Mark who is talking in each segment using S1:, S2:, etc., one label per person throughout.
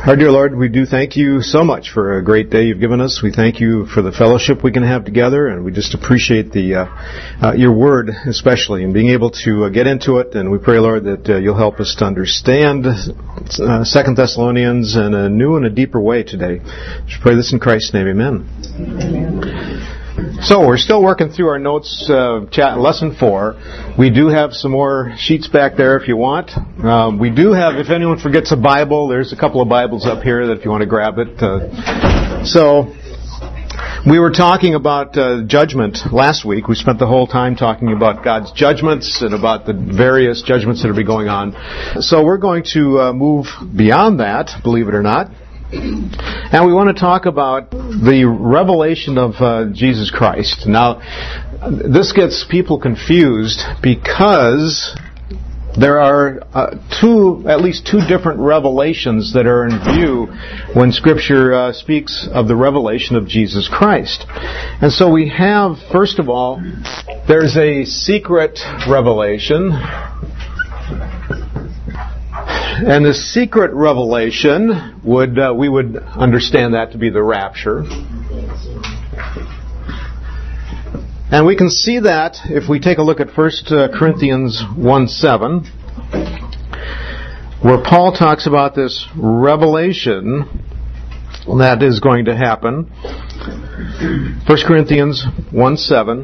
S1: Our dear Lord, we do thank you so much for a great day you've given us. We thank you for the fellowship we can have together, and we just appreciate your word especially, and being able to get into it. And we pray, Lord, that you'll help us to understand 2 Thessalonians in a new and a deeper way today. Just pray this in Christ's name, amen. Amen. So we're still working through our notes, lesson 4. We do have some more sheets back there if you want. We do have, if anyone forgets a Bible, there's a couple of Bibles up here that if you want to grab it. So we were talking about judgment last week. We spent the whole time talking about God's judgments and about the various judgments that will be going on. So we're going to move beyond that, believe it or not. And we want to talk about the revelation of Jesus Christ. Now, this gets people confused because there are at least two different revelations that are in view when Scripture speaks of the revelation of Jesus Christ. And so we have, first of all, there's a secret revelation. And the secret revelation we would understand that to be the rapture. And we can see that if we take a look at 1 Corinthians 1:7, where Paul talks about this revelation that is going to happen. 1 Corinthians 1:7.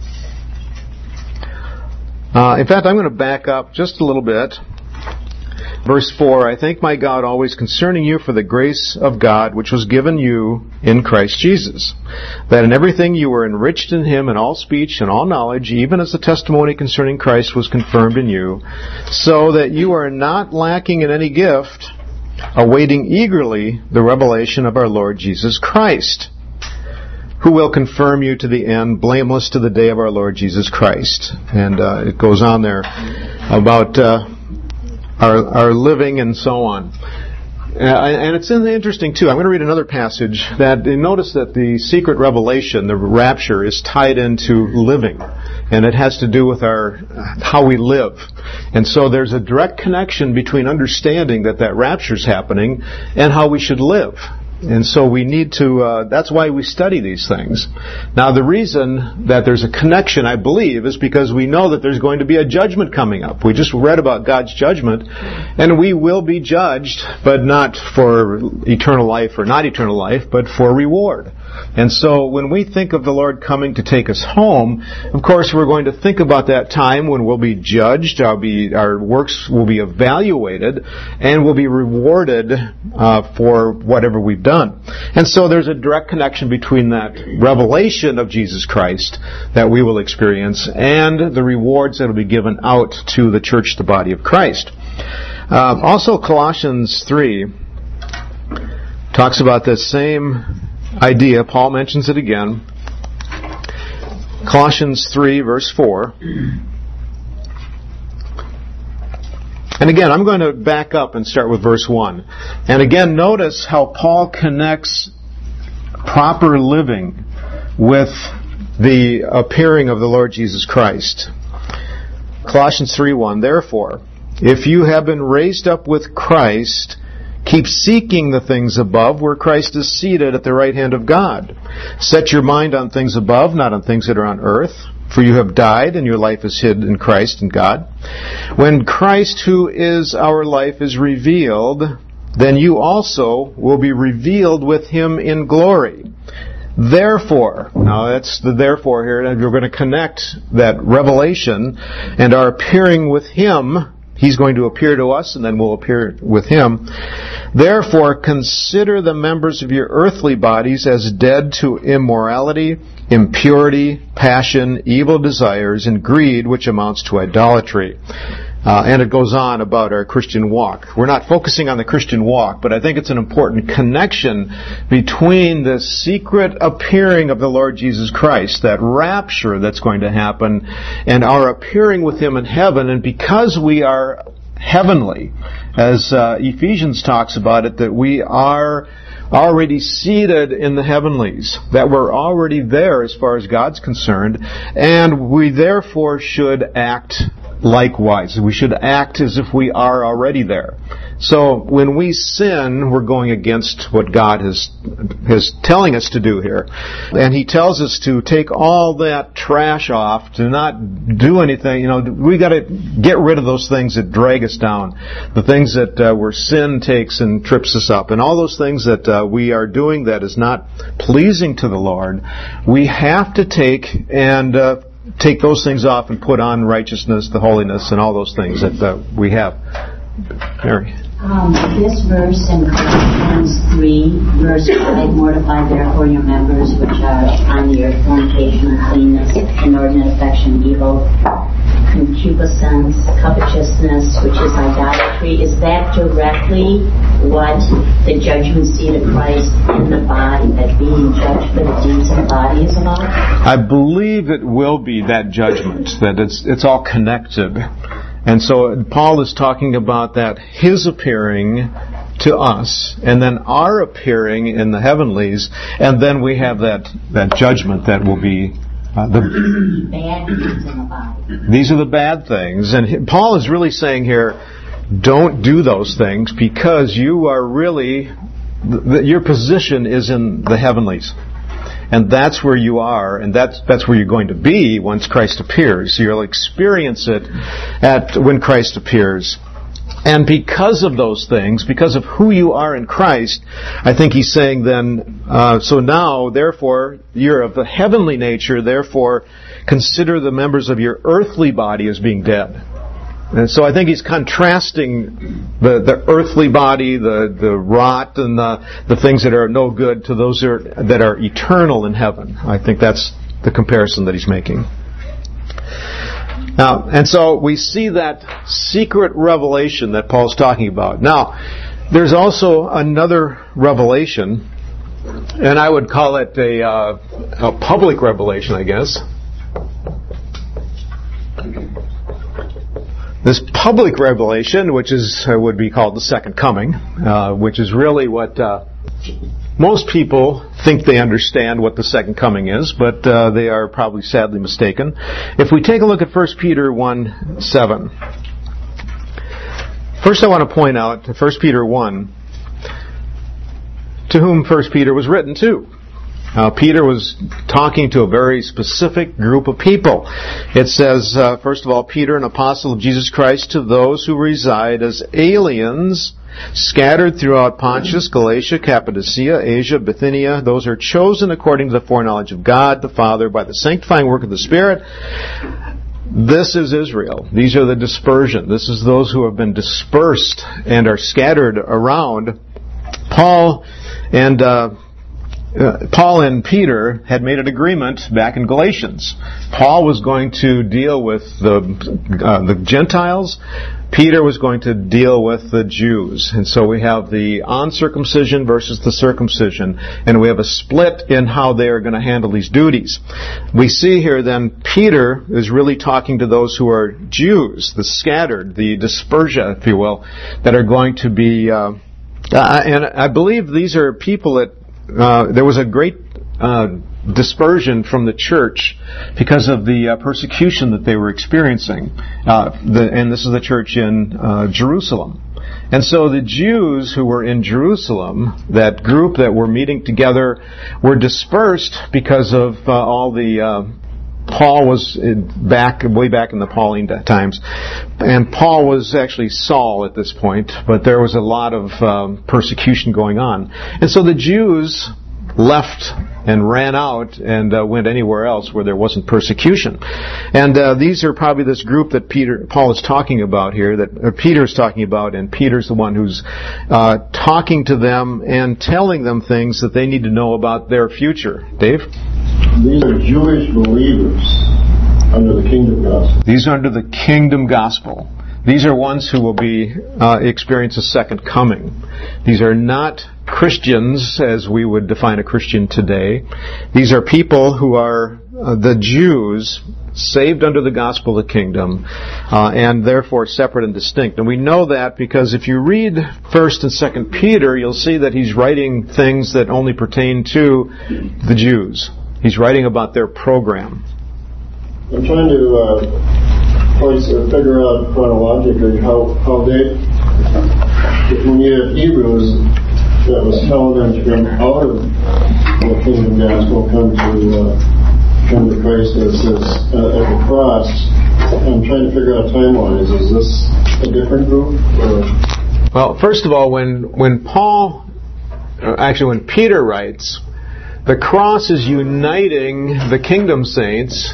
S1: In fact, I'm going to back up just a little bit. Verse 4, I thank my God always concerning you for the grace of God which was given you in Christ Jesus, that in everything you were enriched in Him in all speech and all knowledge, even as the testimony concerning Christ was confirmed in you, so that you are not lacking in any gift, awaiting eagerly the revelation of our Lord Jesus Christ, who will confirm you to the end, blameless to the day of our Lord Jesus Christ. And it goes on there about our living and so on. And it's interesting too. I'm going to read another passage that notice that the secret revelation, the rapture, is tied into living, and it has to do with how we live. And so there's a direct connection between understanding that rapture is happening and how we should live. And so we need to, that's why we study these things. Now the reason that there's a connection, I believe, is because we know that there's going to be a judgment coming up. We just read about God's judgment, and we will be judged, but not for eternal life or not eternal life, but for reward. And so when we think of the Lord coming to take us home, of course we're going to think about that time when we'll be judged, our works will be evaluated, and we'll be rewarded for whatever we've done. And so there's a direct connection between that revelation of Jesus Christ that we will experience and the rewards that will be given out to the church, the body of Christ. Also Colossians 3 talks about this same idea. Paul mentions it again. Colossians 3 verse 4. And again, I'm going to back up and start with verse 1. And again, notice how Paul connects proper living with the appearing of the Lord Jesus Christ. Colossians 3:1, therefore, if you have been raised up with Christ, keep seeking the things above, where Christ is seated at the right hand of God. Set your mind on things above, not on things that are on earth. For you have died, and your life is hid in Christ in God. When Christ, who is our life, is revealed, then you also will be revealed with Him in glory. Therefore, now that's the therefore here, and we're going to connect that revelation and our appearing with Him. He's going to appear to us, and then we'll appear with Him. Therefore, consider the members of your earthly bodies as dead to immorality, impurity, passion, evil desires, and greed, which amounts to idolatry. And it goes on about our Christian walk. We're not focusing on the Christian walk, but I think it's an important connection between the secret appearing of the Lord Jesus Christ, that rapture that's going to happen, and our appearing with Him in heaven. And because we are heavenly, as Ephesians talks about it, that we are already seated in the heavenlies, that we're already there as far as God's concerned, and we therefore should act likewise. We should act as if we are already there. So when we sin, we're going against what God is telling us to do here. And He tells us to take all that trash off, to not do anything. We got to get rid of those things that drag us down. The things that where sin takes and trips us up. And all those things that we are doing that is not pleasing to the Lord, we have to take those things off and put on righteousness, the holiness, and all those things that we have. Mary?
S2: This verse in Colossians 3, verse 5, mortify therefore your members which are on the earth, fornication, uncleanness, inordinate affection, evil, concupiscence, covetousness, which is idolatry. Is that directly what the judgment seat of Christ in the body, that being judged for the deeds of the body, is about?
S1: I believe it will be that judgment, that it's all connected. And so Paul is talking about that, His appearing to us, and then our appearing in the heavenlies, and then we have that judgment that will be the
S2: bad things in the body.
S1: These are the bad things. And Paul is really saying here, don't do those things, because you are really, your position is in the heavenlies. And that's where you are, and that's where you're going to be once Christ appears. You'll experience it when Christ appears. And because of those things, because of who you are in Christ, I think he's saying then, so now, therefore, you're of the heavenly nature, therefore, consider the members of your earthly body as being dead. And so I think he's contrasting the earthly body, the rot, and the things that are no good to those that are eternal in heaven. I think that's the comparison that he's making. Now, and so we see that secret revelation that Paul's talking about. Now, there's also another revelation, and I would call it a public revelation, I guess. This public revelation, which would be called the second coming, which is really what most people think they understand what the second coming is, but they are probably sadly mistaken. If we take a look at 1 Peter 1:7, first I want to point out 1 Peter 1, to whom 1 Peter was written to. Peter was talking to a very specific group of people. It says, first of all, Peter, an apostle of Jesus Christ, to those who reside as aliens, scattered throughout Pontus, Galatia, Cappadocia, Asia, Bithynia. Those are chosen according to the foreknowledge of God the Father by the sanctifying work of the Spirit. This is Israel. These are the dispersion. This is those who have been dispersed and are scattered around. Paul and Peter had made an agreement back in Galatians. Paul was going to deal with the Gentiles. Peter was going to deal with the Jews. And so we have the uncircumcision versus the circumcision. And we have a split in how they are going to handle these duties. We see here then Peter is really talking to those who are Jews, the scattered, the dispersia, if you will, that are going to be... and I believe these are people that... there was a great dispersion from the church because of the persecution that they were experiencing. And this is the church in Jerusalem. And so the Jews who were in Jerusalem, that group that were meeting together, were dispersed because of all the... Paul was way back in the Pauline times. And Paul was actually Saul at this point, but there was a lot of persecution going on. And so the Jews left and ran out and went anywhere else where there wasn't persecution. And these are probably this group that Paul is talking about here, that Peter's talking about, and Peter's the one who's talking to them and telling them things that they need to know about their future. Dave?
S3: These are Jewish believers under the kingdom gospel.
S1: These are under the kingdom gospel. These are ones who will be experience a second coming. These are not Christians as we would define a Christian today. These are people who are the Jews, saved under the gospel of the kingdom, and therefore separate and distinct. And we know that because if you read 1st and 2nd Peter, you'll see that he's writing things that only pertain to the Jews. He's writing about their program.
S3: I'm trying to points to figure out chronologically how they, when you have Hebrews that was telling them to come out of the kingdom gospel, come to Christ as at the cross. I'm trying to figure out time-wise. Is this a different group?
S1: Well, first of all, when Peter writes, the cross is uniting the kingdom saints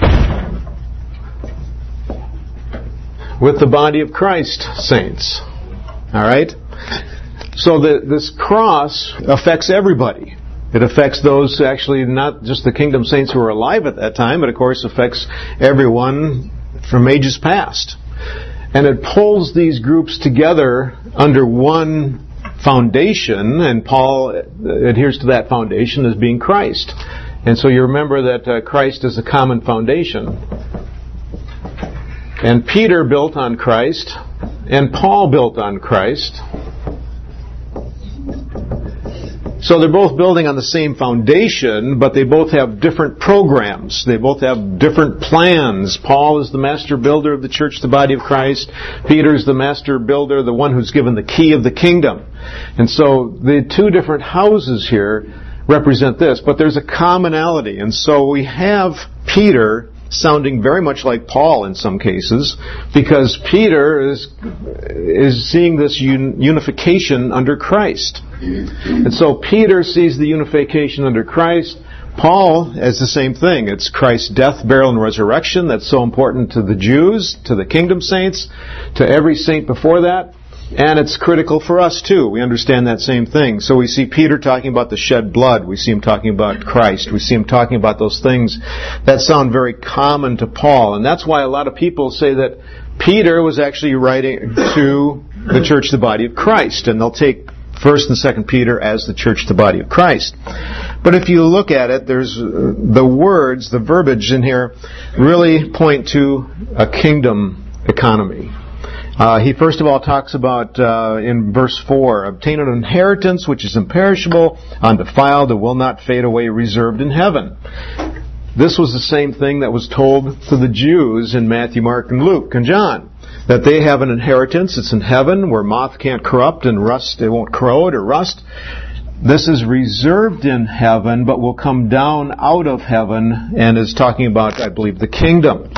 S1: with the body of Christ saints. All right? So this cross affects everybody. It affects those, actually, not just the kingdom saints who were alive at that time, but of course affects everyone from ages past. And it pulls these groups together under one foundation, and Paul adheres to that foundation as being Christ. And so you remember that Christ is a common foundation. And Peter built on Christ, and Paul built on Christ. So they're both building on the same foundation, but they both have different programs. They both have different plans. Paul is the master builder of the church, the body of Christ. Peter is the master builder, the one who's given the key of the kingdom. And so the two different houses here represent this, but there's a commonality. And so we have Peter sounding very much like Paul in some cases, because Peter is seeing this unification under Christ. And so Peter sees the unification under Christ. Paul has the same thing. It's Christ's death, burial, and resurrection that's so important to the Jews, to the kingdom saints, to every saint before that. And it's critical for us too. We understand that same thing. So we see Peter talking about the shed blood. We see him talking about Christ. We see him talking about those things that sound very common to Paul. And that's why a lot of people say that Peter was actually writing to the church, the body of Christ. And they'll take 1st and 2nd Peter as the church, the body of Christ. But if you look at it, there's the words, the verbiage in here really point to a kingdom economy. He first of all talks about, in verse 4, obtain an inheritance which is imperishable, undefiled, and will not fade away, reserved in heaven. This was the same thing that was told to the Jews in Matthew, Mark, and Luke, and John. That they have an inheritance, it's in heaven, where moth can't corrupt and rust, it won't corrode or rust. This is reserved in heaven, but will come down out of heaven, and is talking about, I believe, the kingdom.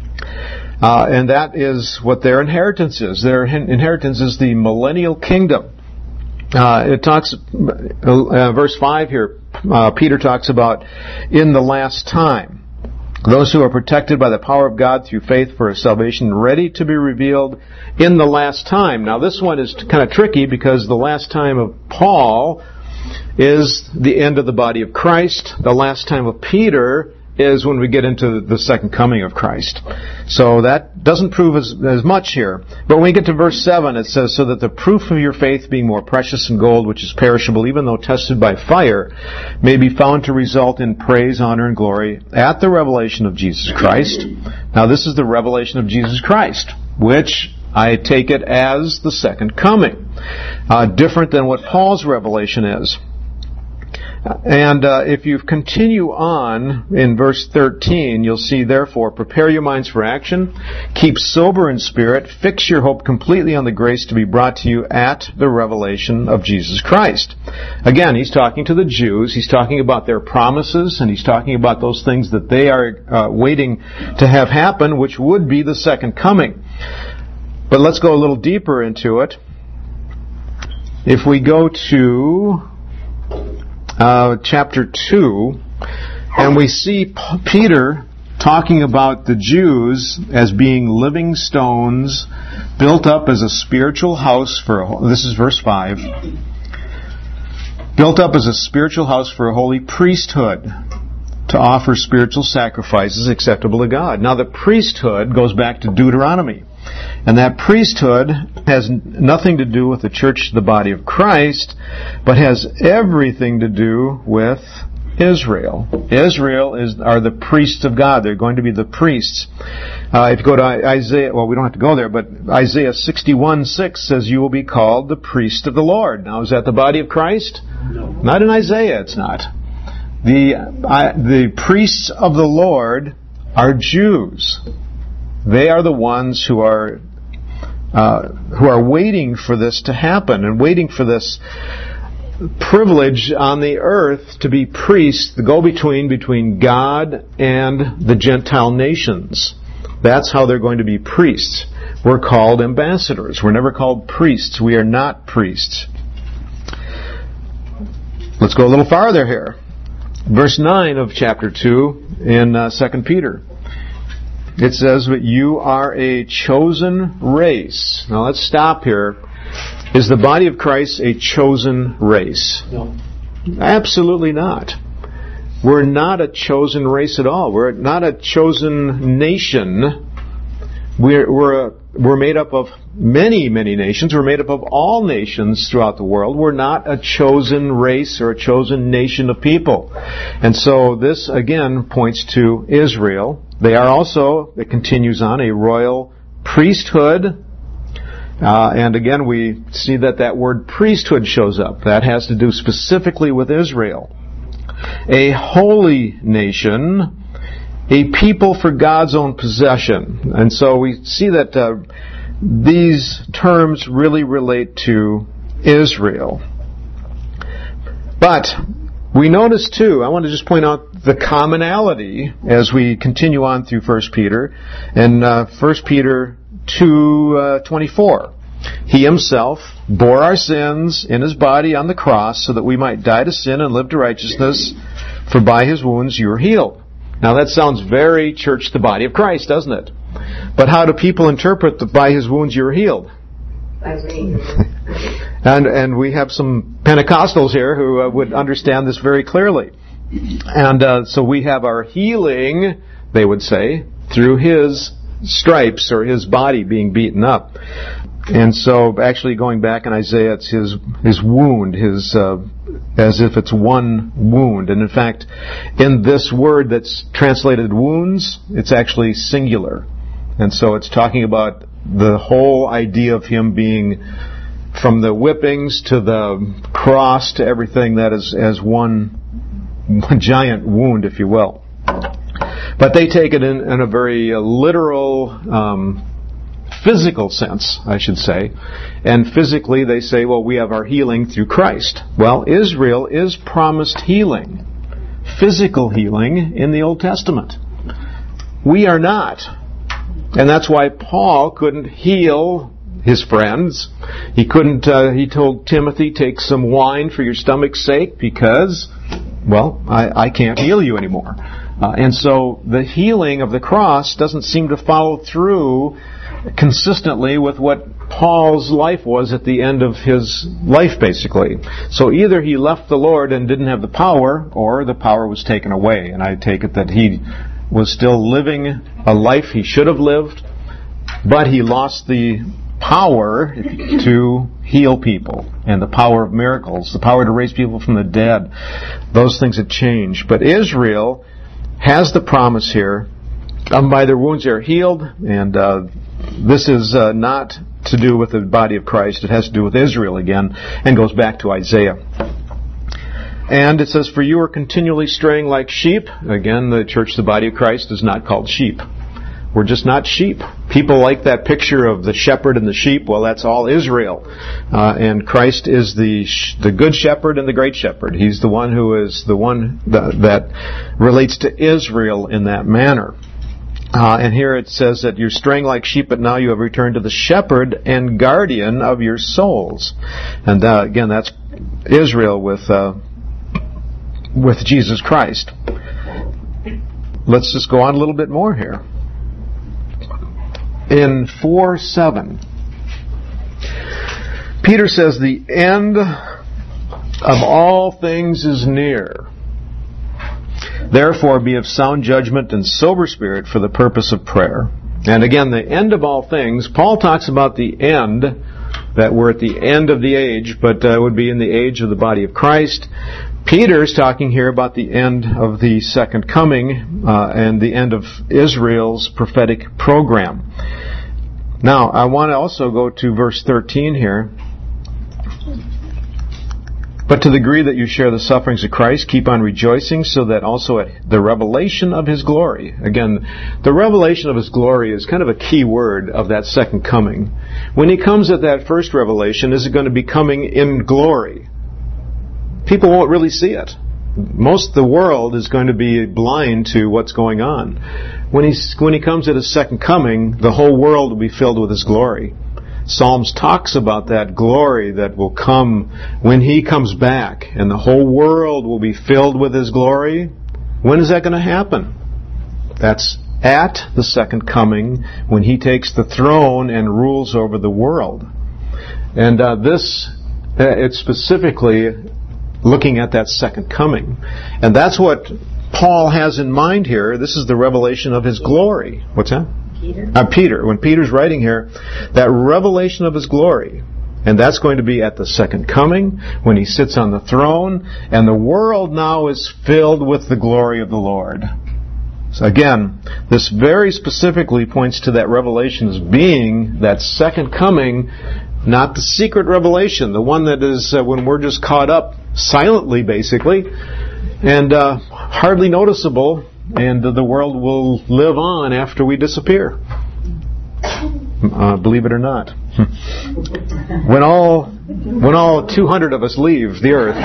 S1: And that is what their inheritance is. Their inheritance is the millennial kingdom. It talks, verse 5 here, Peter talks about in the last time. Those who are protected by the power of God through faith for a salvation ready to be revealed in the last time. Now this one is kind of tricky because the last time of Paul is the end of the body of Christ. The last time of Peter is when we get into the second coming of Christ. So that doesn't prove as much here. But when we get to verse 7, it says, so that the proof of your faith being more precious than gold, which is perishable, even though tested by fire, may be found to result in praise, honor, and glory at the revelation of Jesus Christ. Now this is the revelation of Jesus Christ, which I take it as the second coming. Different than what Paul's revelation is. And if you continue on in verse 13, you'll see, therefore, prepare your minds for action, keep sober in spirit, fix your hope completely on the grace to be brought to you at the revelation of Jesus Christ. Again, he's talking to the Jews, he's talking about their promises, and he's talking about those things that they are waiting to have happen, which would be the second coming. But let's go a little deeper into it. If we go to chapter 2, and we see Peter talking about the Jews as being living stones built up as a spiritual house this is verse 5, built up as a spiritual house for a holy priesthood to offer spiritual sacrifices acceptable to God. Now the priesthood goes back to Deuteronomy. And that priesthood has nothing to do with the church, the body of Christ, but has everything to do with Israel. Israel are the priests of God. They're going to be the priests. If you go to Isaiah, well, we don't have to go there, but Isaiah 61:6 says, you will be called the priest of the Lord. Now, is that the body of Christ? No. Not in Isaiah, it's not. The priests of the Lord are Jews. They are the ones who are waiting for this to happen and waiting for this privilege on the earth to be priests, the go-between between God and the Gentile nations. That's how they're going to be priests. We're called ambassadors. We're never called priests. We are not priests. Let's go a little farther here. Verse 9 of chapter 2 in 2 Peter. It says that you are a chosen race. Now let's stop here. Is the body of Christ a chosen race?
S4: No.
S1: Absolutely not. We're not a chosen race at all. We're not a chosen nation. We're made up of many, many nations. We're made up of all nations throughout the world. We're not a chosen race or a chosen nation of people. And so this, again, points to Israel. They are also, it continues on, a royal priesthood. And again, we see that word priesthood shows up. That has to do specifically with Israel. A holy nation, a people for God's own possession. And so we see that these terms really relate to Israel. But we notice too, I want to just point out the commonality as we continue on through 1 Peter. In 1 Peter 2:24, He Himself bore our sins in His body on the cross so that we might die to sin and live to righteousness, for by His wounds you are healed. Now that sounds very church, the body of Christ, doesn't it? But how do people interpret that by His wounds you are healed? And we have some Pentecostals here who would understand this very clearly. And so we have our healing, they would say, through His stripes or His body being beaten up. And so actually going back in Isaiah, it's his wound, as if it's one wound. And in fact, in this word that's translated wounds, it's actually singular. And so it's talking about the whole idea of Him being from the whippings to the cross to everything that is as one giant wound, if you will. But they take it in a very literal, physical sense, I should say. And physically they say, well, we have our healing through Christ. Well, Israel is promised healing, physical healing in the Old Testament. We are not. And that's why Paul couldn't heal his friends. He couldn't, he told Timothy, take some wine for your stomach's sake because, well, I can't heal you anymore. And so the healing of the cross doesn't seem to follow through consistently with what Paul's life was at the end of his life, basically. So either he left the Lord and didn't have the power, or the power was taken away. And I take it that he was still living a life he should have lived, but he lost the power to heal people, and the power of miracles, the power to raise people from the dead. Those things had changed. But Israel has the promise here, by their wounds they are healed, and this is not to do with the body of Christ. It has to do with Israel again, and goes back to Isaiah. And it says, for you are continually straying like sheep. Again, the church, the body of Christ, is not called sheep. We're just not sheep. People like that picture of the shepherd and the sheep. Well, that's all Israel. And Christ is the good shepherd and the great shepherd. He's the one who is the one that relates to Israel in that manner. And here it says that you're straying like sheep, but now you have returned to the shepherd and guardian of your souls. And again, that's Israel with Jesus Christ. Let's just go on a little bit more here. In 4:7, Peter says, the end of all things is near. Therefore be of sound judgment and sober spirit for the purpose of prayer. And again, the end of all things, Paul talks about the end, that we're at the end of the age, but it would be in the age of the body of Christ. Peter's talking here about the end of the second coming and the end of Israel's prophetic program. Now, I want to also go to verse 13 here. But to the degree that you share the sufferings of Christ, keep on rejoicing, so that also at the revelation of His glory. Again, the revelation of His glory is kind of a key word of that second coming. When He comes at that first revelation, is it going to be coming in glory? People won't really see it. Most of the world is going to be blind to what's going on. When He comes at His second coming, the whole world will be filled with His glory. Psalms talks about that glory that will come when He comes back, and the whole world will be filled with His glory. When is that going to happen? That's at the second coming, when He takes the throne and rules over the world. And it's specifically looking at that second coming. And that's what Paul has in mind here. This is the revelation of His glory. What's that? Peter. When Peter's writing here, that revelation of His glory. And that's going to be at the second coming, when He sits on the throne, and the world now is filled with the glory of the Lord. So again, this very specifically points to that revelation as being that second coming, not the secret revelation, the one that is when we're just caught up silently, basically, and hardly noticeable, and the world will live on after we disappear. Believe it or not. When all 200 of us leave the earth.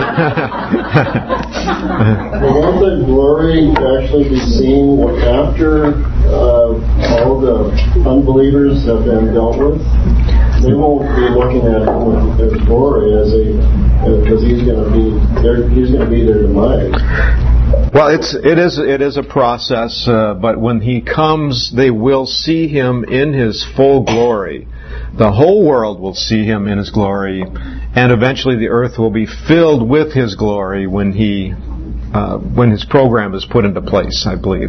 S3: Won't the glory actually be seen after all the unbelievers have been dealt with? They won't be looking at His glory because He's going to be their demise.
S1: Well, it is a process, but when He comes, they will see Him in His full glory. The whole world will see Him in His glory, and eventually the earth will be filled with His glory when His program is put into place, I believe.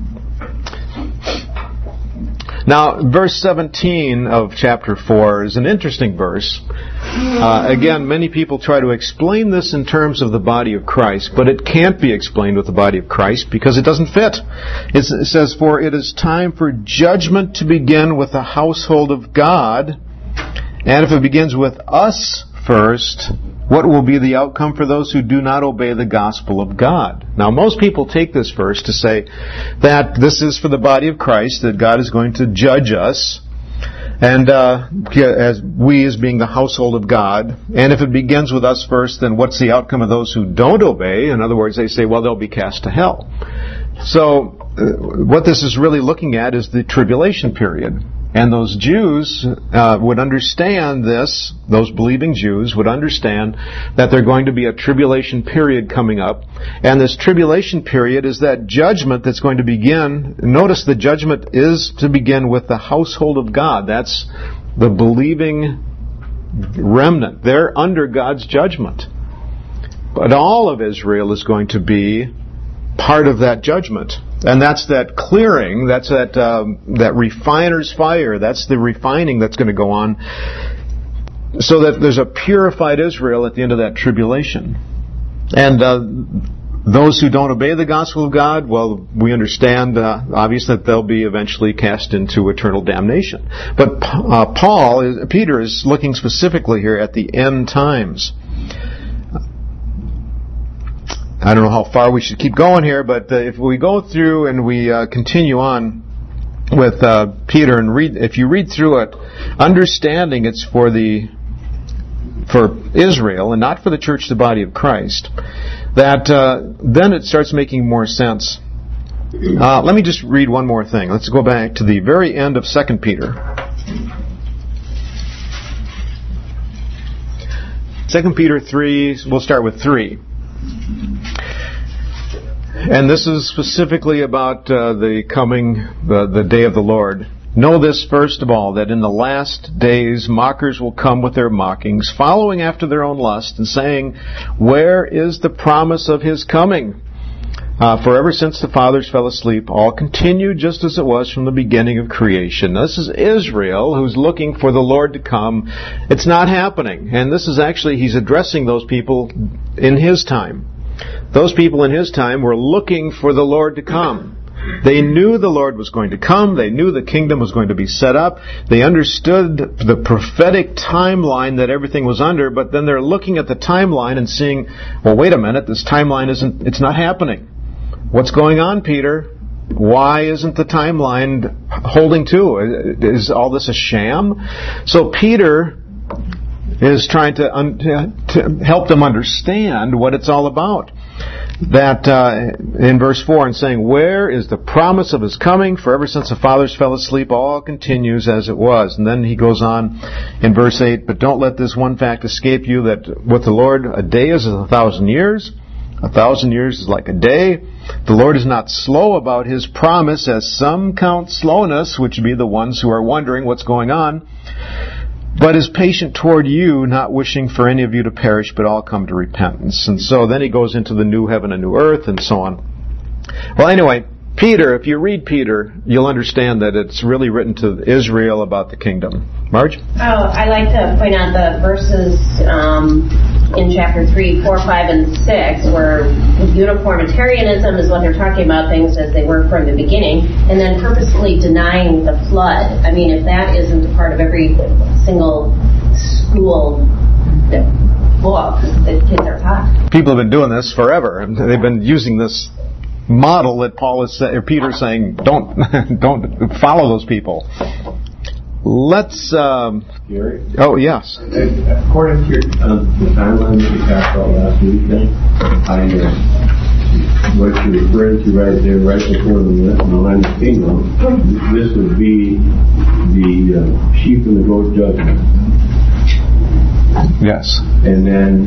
S1: Now, verse 17 of chapter 4 is an interesting verse. Again, many people try to explain this in terms of the body of Christ, but it can't be explained with the body of Christ because it doesn't fit. It says, "For it is time for judgment to begin with the household of God, and if it begins with us first, what will be the outcome for those who do not obey the gospel of God?" Now, most people take this verse to say that this is for the body of Christ, that God is going to judge us, and as being the household of God. And if it begins with us first, then what's the outcome of those who don't obey? In other words, they say, well, they'll be cast to hell. So, what this is really looking at is the tribulation period. And those Jews would understand this, those believing Jews would understand that there's going to be a tribulation period coming up. And this tribulation period is that judgment that's going to begin. Notice the judgment is to begin with the household of God. That's the believing remnant. They're under God's judgment. But all of Israel is going to be part of that judgment. And that's that clearing, that's that refiner's fire, that's the refining that's going to go on, so that there's a purified Israel at the end of that tribulation. And those who don't obey the gospel of God, well, we understand, obviously, that they'll be eventually cast into eternal damnation. But Peter is looking specifically here at the end times. I don't know how far we should keep going here, but if we go through and we continue on with Peter and if you read through it, understanding it's for Israel and not for the church, the body of Christ, that then it starts making more sense. Let me just read one more thing. Let's go back to the very end of 2 Peter. 2 Peter 3, we'll start with 3. And this is specifically about the day of the Lord. "Know this first of all, that in the last days mockers will come with their mockings, following after their own lust, and saying, 'Where is the promise of His coming?' For ever since the fathers fell asleep, all continued just as it was from the beginning of creation." Now, this is Israel who's looking for the Lord to come. It's not happening. And this is actually, he's addressing those people in his time. Those people in his time were looking for the Lord to come. They knew the Lord was going to come. They knew the kingdom was going to be set up. They understood the prophetic timeline that everything was under, but then they're looking at the timeline and seeing, well, wait a minute, this timeline it's not happening. What's going on, Peter? Why isn't the timeline holding to? Is all this a sham? So Peter is trying to help them understand what it's all about. That in verse 4, and saying, where is the promise of His coming? For ever since the fathers fell asleep, all continues as it was. And then he goes on in verse 8, but don't let this one fact escape you, that with the Lord a day is 1,000 years. 1,000 years is like a day. The Lord is not slow about His promise, as some count slowness, which be the ones who are wondering what's going on, but is patient toward you, not wishing for any of you to perish, but all come to repentance. And so then he goes into the new heaven and new earth, and so on. Well, anyway, Peter, if you read Peter, you'll understand that it's really written to Israel about the kingdom. Marge?
S4: I like to point out the verses in chapter 3, 4, 5, and 6, where uniformitarianism is what they're talking about, things as they were from the beginning, and then purposefully denying the flood. I mean, if that isn't a part of every single school book that kids are taught.
S1: People have been doing this forever. They've been using this model that Peter's saying, don't follow those people. Let's.
S5: Gary?
S1: Oh, yes.
S5: According to the timeline that we talked about last week, what you're referring to right there, right before the millennial kingdom, this would be the sheep and the goat judgment.
S1: Yes.
S5: And then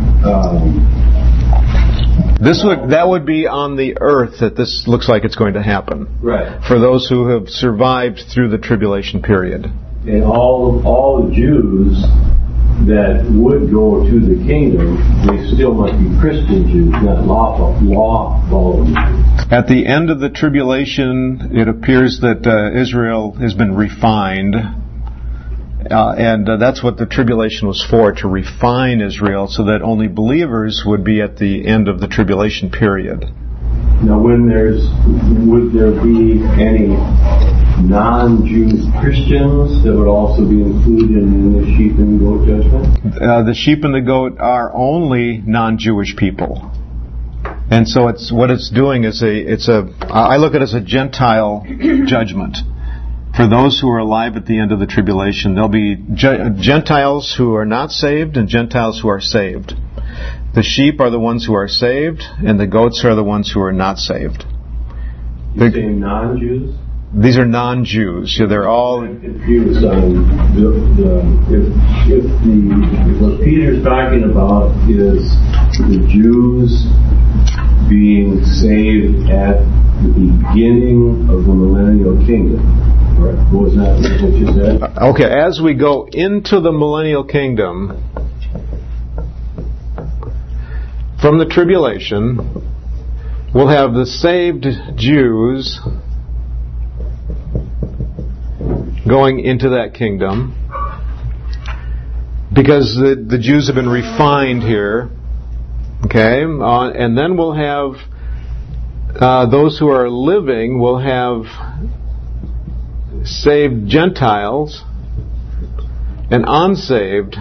S1: that would be on the earth that this looks like it's going to happen.
S5: Right.
S1: For those who have survived through the tribulation period.
S5: And all the Jews that would go to the kingdom, they still must be Christian Jews, not law following.
S1: At the end of the tribulation, it appears that Israel has been refined. And that's what the tribulation was for, to refine Israel so that only believers would be at the end of the tribulation period.
S5: Now, would there be any non-Jew Christians that would also be included in the sheep and goat judgment?
S1: The sheep and the goat are only non-Jewish people. And so what it's doing is I look at it as a Gentile judgment. For those who are alive at the end of the tribulation, there'll be Gentiles who are not saved and Gentiles who are saved. The sheep are the ones who are saved, and the goats are the ones who are not saved.
S5: You're saying non-Jews?
S1: These are non-Jews. They're all...
S5: I'm confused on if what Peter's talking about is the Jews being saved at the beginning of the millennial kingdom. Right. Was that what you said?
S1: Okay, as we go into the millennial kingdom, from the tribulation, we'll have the saved Jews going into that kingdom, because the Jews have been refined here. Okay, and then we'll have those who are living will have saved Gentiles and unsaved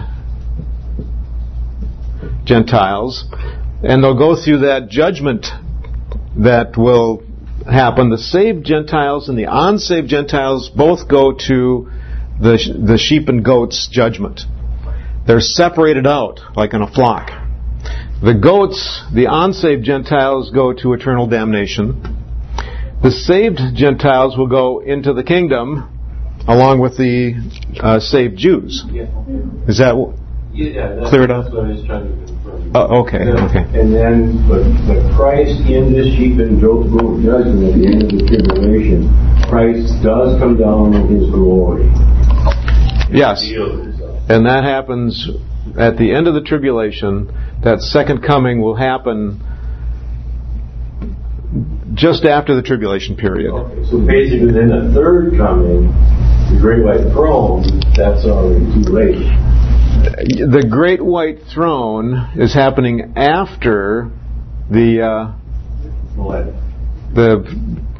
S1: Gentiles, and they'll go through that judgment that will happen. The saved Gentiles and the unsaved Gentiles both go to the sheep and goats judgment. They're separated out like in a flock. The goats, the unsaved Gentiles, go to eternal damnation. The saved Gentiles will go into the kingdom along with the saved Jews. Is that cleared up?
S5: That's what I was trying to confirm.
S1: Okay.
S5: And then, but Christ in this sheep and goat judgment at the end of the tribulation, Christ does come down in His glory.
S1: Yes. And that happens at the end of the tribulation. That second coming will happen just after the tribulation period.
S5: Okay, so basically then the third coming, the great white throne, that's already too late.
S1: The great white throne is happening after the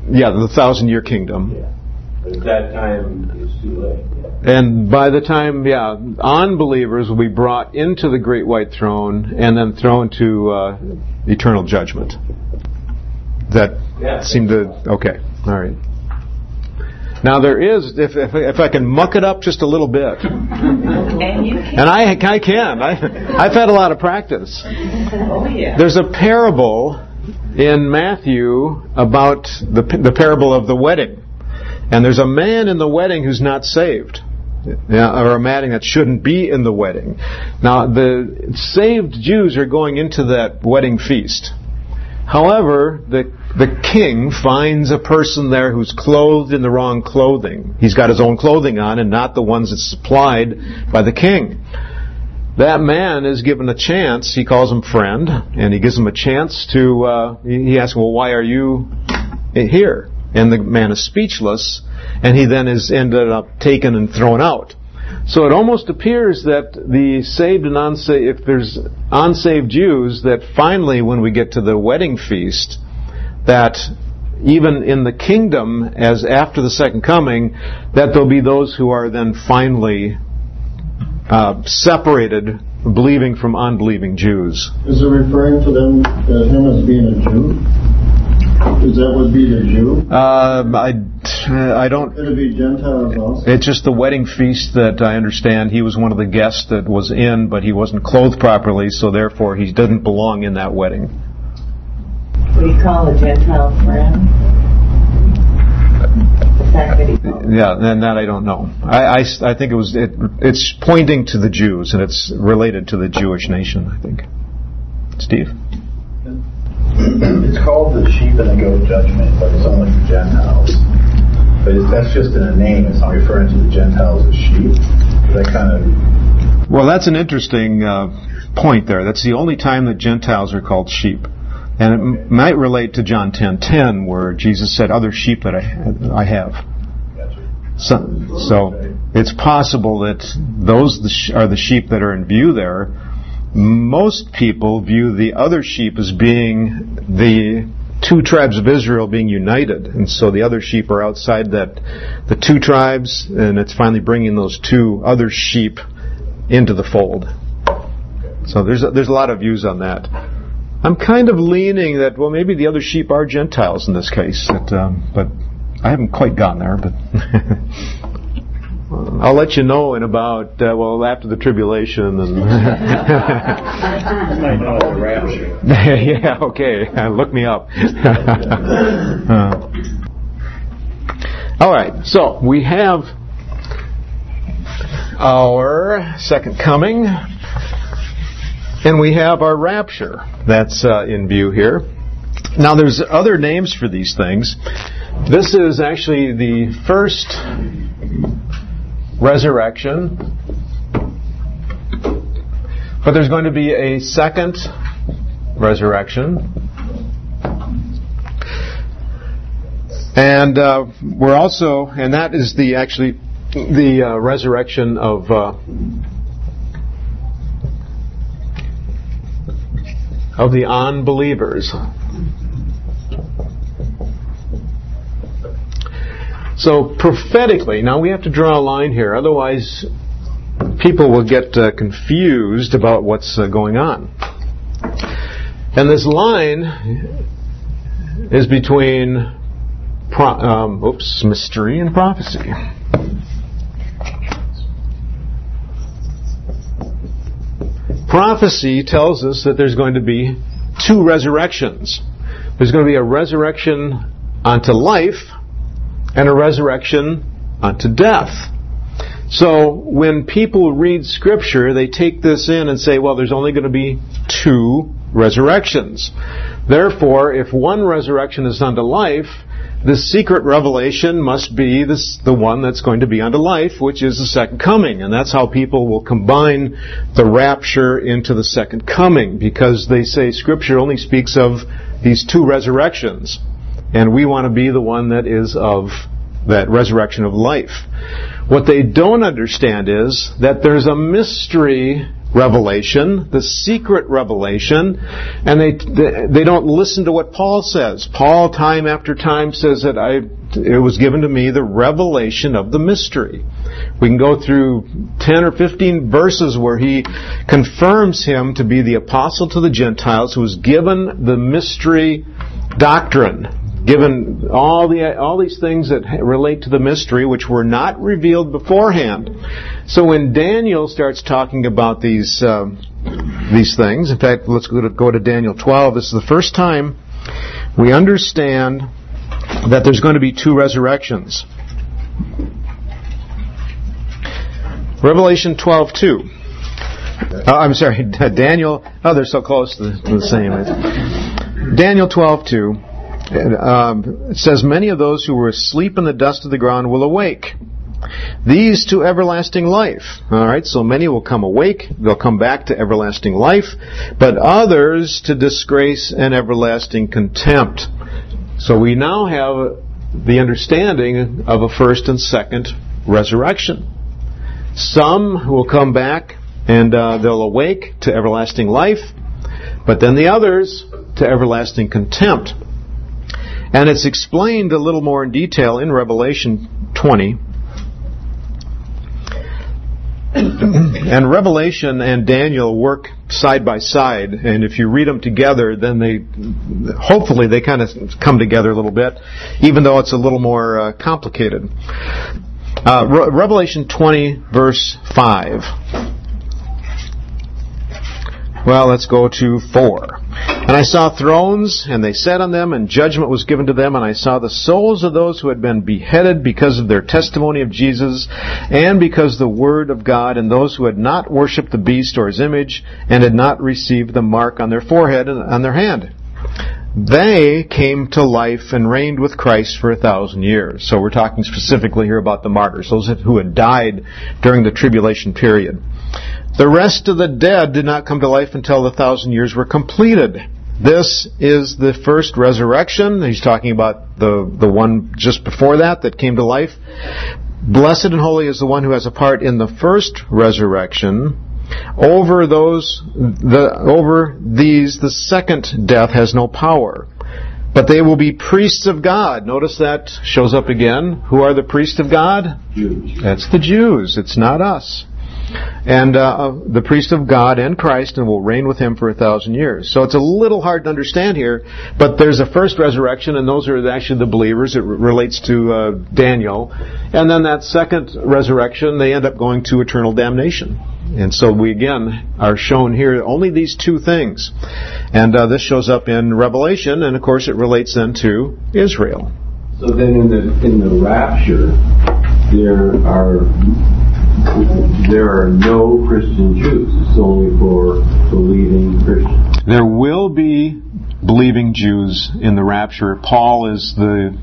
S1: the 1,000-year kingdom.
S5: Yeah. But at that time, it's too late.
S1: And by the time, unbelievers will be brought into the great white throne and then thrown to eternal judgment. That seemed to... Okay, all right. Now there is, if I can muck it up just a little bit, and I can. I've had a lot of practice.
S6: Oh yeah.
S1: There's a parable in Matthew about the parable of the wedding, and there's a man in the wedding who's not saved, or a man that shouldn't be in the wedding. Now the saved Jews are going into that wedding feast. However, the king finds a person there who's clothed in the wrong clothing. He's got his own clothing on and not the ones that's supplied by the king. That man is given a chance. He calls him friend, and he gives him a chance to, he asks him, well, why are you here? And the man is speechless, and he then is ended up taken and thrown out. So it almost appears that the saved and unsaved, if there's unsaved Jews, that finally when we get to the wedding feast, that even in the kingdom, as after the second coming, that there'll be those who are then finally separated, believing from unbelieving Jews.
S3: Is it referring to him as being a Jew? Is that would be the Jew?
S1: I don't...
S3: Could it be Gentiles also?
S1: It's just the wedding feast that I understand. He was one of the guests that was in, but he wasn't clothed properly, so therefore he didn't belong in that wedding.
S6: What do you call a Gentile friend?
S1: Yeah, and that I don't know. I think it's pointing to the Jews, and it's related to the Jewish nation, I think. Steve?
S7: It's called the sheep and the goat judgment, but it's only for Gentiles. But that's just in a name. It's not referring to the Gentiles as sheep. That kind of...
S1: Well, that's an interesting point there. That's the only time that Gentiles are called sheep. And it might relate to John 10:10, where Jesus said, other sheep that I have. So it's possible that those are the sheep that are in view there. Most people view the other sheep as being the two tribes of Israel being united. And so the other sheep are outside the two tribes, and it's finally bringing those two other sheep into the fold. So there's a lot of views on that. I'm kind of leaning that, well, maybe the other sheep are Gentiles in this case. But I haven't quite gotten there. But I'll let you know in about, after the tribulation. And yeah, okay. Look me up. All right. So we have our second coming. And we have our rapture. That's in view here. Now there's other names for these things. This is actually the first resurrection. But there's going to be a second resurrection. And we're also, and that is the resurrection of the unbelievers. So prophetically, now we have to draw a line here, otherwise people will get confused about what's going on. And this line is between mystery and prophecy. Prophecy tells us that there's going to be two resurrections. There's going to be a resurrection unto life and a resurrection unto death. So when people read Scripture, they take this in and say, well, there's only going to be two resurrections. Therefore, if one resurrection is unto life, the secret revelation must be the one that's going to be unto life, which is the second coming. And that's how people will combine the rapture into the second coming, because they say Scripture only speaks of these two resurrections. And we want to be the one that is of that resurrection of life. What they don't understand is that there's a mystery revelation, the secret revelation, and they don't listen to what Paul says. Paul, time after time, says that it was given to me the revelation of the mystery. We can go through 10 or 15 verses where he confirms him to be the apostle to the Gentiles who was given the mystery doctrine, given all these things that relate to the mystery which were not revealed beforehand. So when Daniel starts talking about these things, in fact, let's go to Daniel 12. This is the first time we understand that there's going to be two resurrections. Revelation 12:2. I'm sorry, Daniel. Oh, they're so close to the same. Daniel 12:2. It says, many of those who were asleep in the dust of the ground will awake. These to everlasting life. All right, so many will come awake. They'll come back to everlasting life. But others to disgrace and everlasting contempt. So we now have the understanding of a first and second resurrection. Some will come back and they'll awake to everlasting life. But then the others to everlasting contempt. And it's explained a little more in detail in Revelation 20. And Revelation and Daniel work side by side, and if you read them together, then hopefully they kind of come together a little bit, even though it's a little more complicated. Revelation 20, verse 5. Well, let's go to 4. And I saw thrones, and they sat on them, and judgment was given to them. And I saw the souls of those who had been beheaded because of their testimony of Jesus, and because of the word of God, and those who had not worshipped the beast or his image, and had not received the mark on their forehead and on their hand. They came to life and reigned with Christ for 1,000 years. So we're talking specifically here about the martyrs, those who had died during the tribulation period. The rest of the dead did not come to life until the 1,000 years were completed. This is the first resurrection. He's talking about the one just before that came to life. Blessed and holy is the one who has a part in the first resurrection. Over these the second death has no power. But they will be priests of God. Notice that shows up again. Who are the priests of God?
S5: Jews.
S1: That's the Jews. It's not us. And the priest of God and Christ, and will reign with him for 1,000 years. So it's a little hard to understand here, but there's a first resurrection, and those are actually the believers. It relates to Daniel. And then that second resurrection, they end up going to eternal damnation. And so we again are shown here only these two things. And this shows up in Revelation, and of course it relates then to Israel.
S5: So then in the rapture, there are no Christian Jews. It's only for believing Christians.
S1: There will be believing Jews in the rapture. Paul is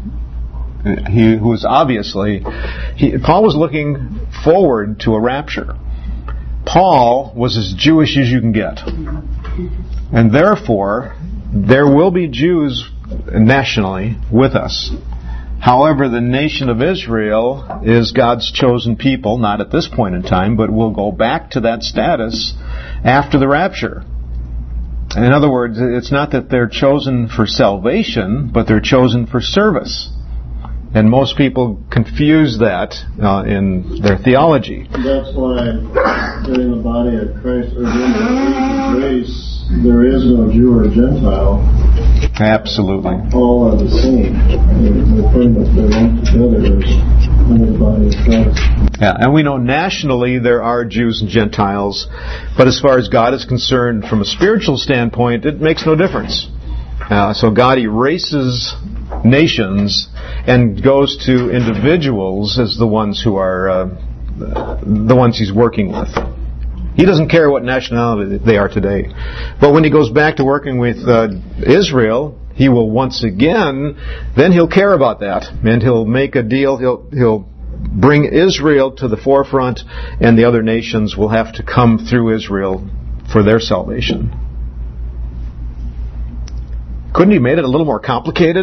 S1: Paul was looking forward to a rapture. Paul was as Jewish as you can get. And therefore, there will be Jews nationally with us. However, the nation of Israel is God's chosen people, not at this point in time, but will go back to that status after the rapture. In other words, it's not that they're chosen for salvation, but they're chosen for service. And most people confuse that in their theology.
S3: That's why during the body of Christ, or during the grace, there is no Jew or Gentile.
S1: Absolutely.
S3: All are the same. They're pretty much lumped together under the body of Christ.
S1: Yeah, and we know nationally there are Jews and Gentiles, but as far as God is concerned, from a spiritual standpoint, it makes no difference. So God erases nations and goes to individuals as the ones who are the ones He's working with. He doesn't care what nationality they are today. But when He goes back to working with Israel, He will once again, then He'll care about that. And He'll make a deal. He'll bring Israel to the forefront, and the other nations will have to come through Israel for their salvation. Couldn't He made it a little more complicated?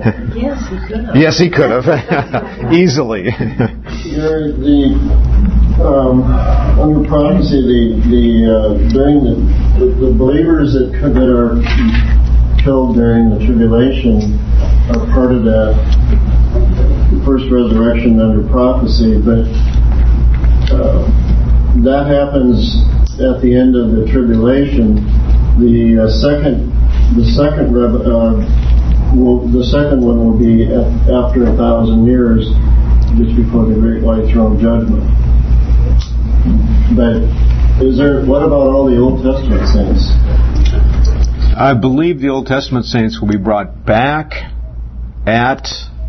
S6: Yes, He could have.
S1: Yes, He could have. Easily.
S3: under prophecy, during the believers that are killed during the tribulation are part of that first resurrection under prophecy, but that happens at the end of the tribulation. The second one will be after 1,000 years, just before the Great White Throne Judgment. But what about all the Old Testament saints?
S1: I believe the Old Testament saints will be brought back at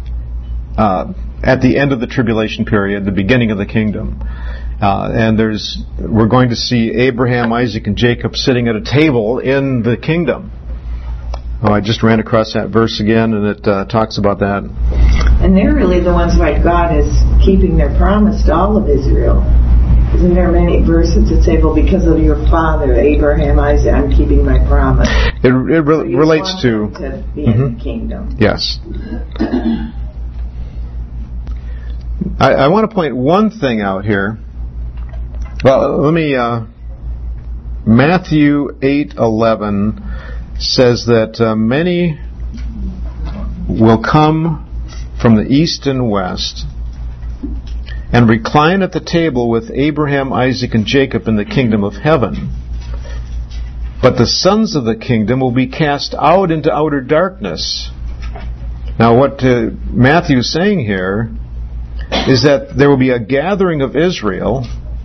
S1: the end of the tribulation period, the beginning of the kingdom. And we're going to see Abraham, Isaac, and Jacob sitting at a table in the kingdom. Oh, I just ran across that verse again, and it talks about that.
S6: And they're really the ones like God is keeping their promise to all of Israel. Isn't there many verses that say, well, because of your father, Abraham, Isaac, I'm keeping my promise?
S1: It relates to
S6: be in the kingdom.
S1: Yes. I want to point one thing out here. Well, let me... Matthew 8:11 says that many will come from the east and west and recline at the table with Abraham, Isaac, and Jacob in the kingdom of heaven. But the sons of the kingdom will be cast out into outer darkness. Now what Matthew is saying here is that there will be a gathering of Israel,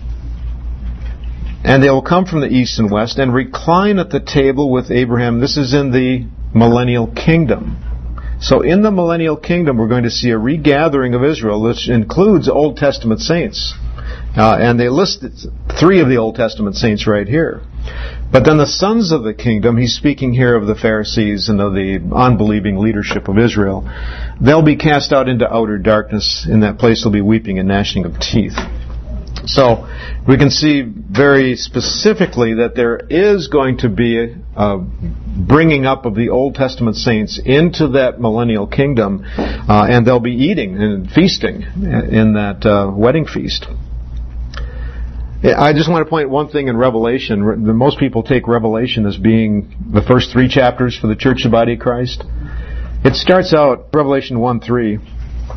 S1: and they will come from the east and west and recline at the table with Abraham. This is in the millennial kingdom. So in the millennial kingdom, we're going to see a regathering of Israel, which includes Old Testament saints. And they listed 3 of the Old Testament saints right here. But then the sons of the kingdom, he's speaking here of the Pharisees and of the unbelieving leadership of Israel, they'll be cast out into outer darkness. In that place, there'll be weeping and gnashing of teeth. So we can see very specifically that there is going to be a bringing up of the Old Testament saints into that millennial kingdom, and they'll be eating and feasting in that wedding feast. I just want to point one thing in Revelation. Most people take Revelation as being the first 3 chapters for the church and body of Christ. It starts out, Revelation 1:3.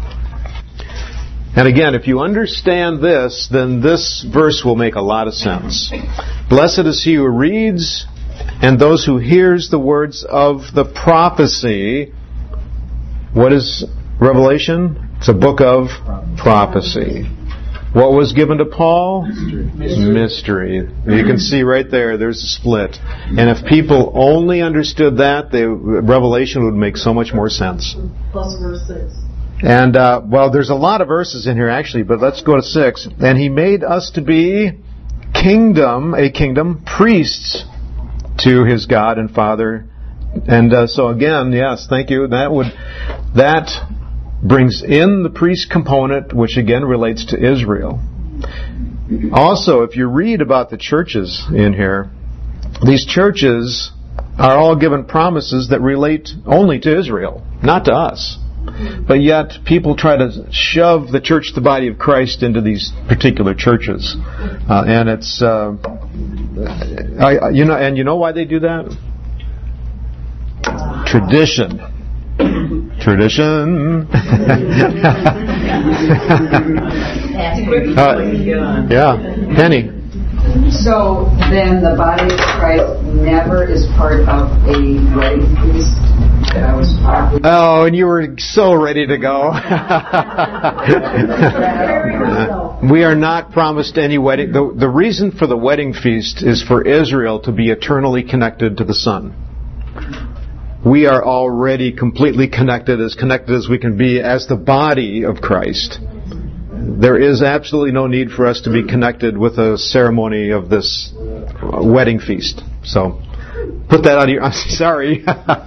S1: And again, if you understand this, then this verse will make a lot of sense. Blessed is he who reads and those who hears the words of the prophecy. What is Revelation? It's a book of prophecy. What was given to Paul? Mystery. You can see right there's a split. And if people only understood that, Revelation would make so much more sense.
S6: Plus verse 6.
S1: And, there's a lot of verses in here actually, but let's go to 6. And he made us to be a kingdom, priests to his God and Father. And so again, yes, thank you. That brings in the priest component, which again relates to Israel. Also, if you read about the churches in here, these churches are all given promises that relate only to Israel, not to us. But yet, people try to shove the church, the body of Christ, into these particular churches, and it's, you know why they do that? Tradition. Yeah, Penny.
S8: So then, the body of Christ never is part of a wedding feast.
S1: Oh, and you were so ready to go. We are not promised any wedding. The reason for the wedding feast is for Israel to be eternally connected to the Son. We are already completely connected as we can be as the body of Christ. There is absolutely no need for us to be connected with a ceremony of this wedding feast. So, put that on your... Sorry.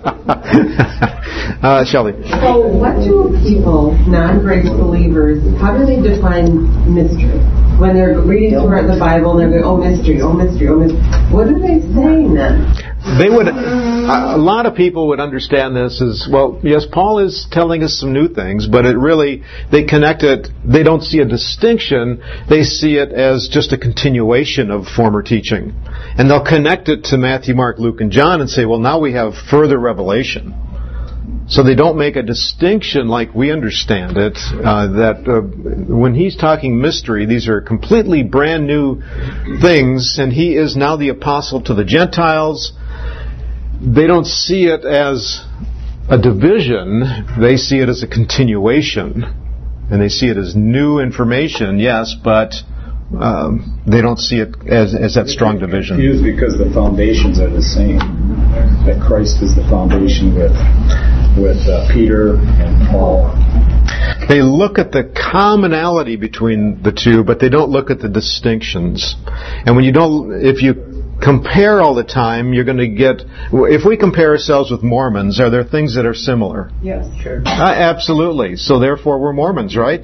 S1: Shelley.
S9: So what do people, non-grace believers, how do they define mystery? When they're reading the Bible and they're going, oh mystery, oh mystery, oh mystery. What are they saying then?
S1: They would... A lot of people would understand this as, well, yes, Paul is telling us some new things, but they connect it, they don't see a distinction, they see it as just a continuation of former teaching. And they'll connect it to Matthew, Mark, Luke, and John and say, well, now we have further revelation. So they don't make a distinction like we understand it, that when he's talking mystery, these are completely brand new things, and he is now the apostle to the Gentiles. They don't see it as a division, they see it as a continuation, and they see it as new information, yes, but they don't see it as that strong division.
S10: Confused because the foundations are the same. That Christ is the foundation with Peter and Paul.
S1: They look at the commonality between the two, but they don't look at the distinctions. And if you compare all the time, you're going to get, if we compare ourselves with Mormons, are there things that are similar?
S6: Yes, sure.
S1: Absolutely. So therefore we're Mormons, right?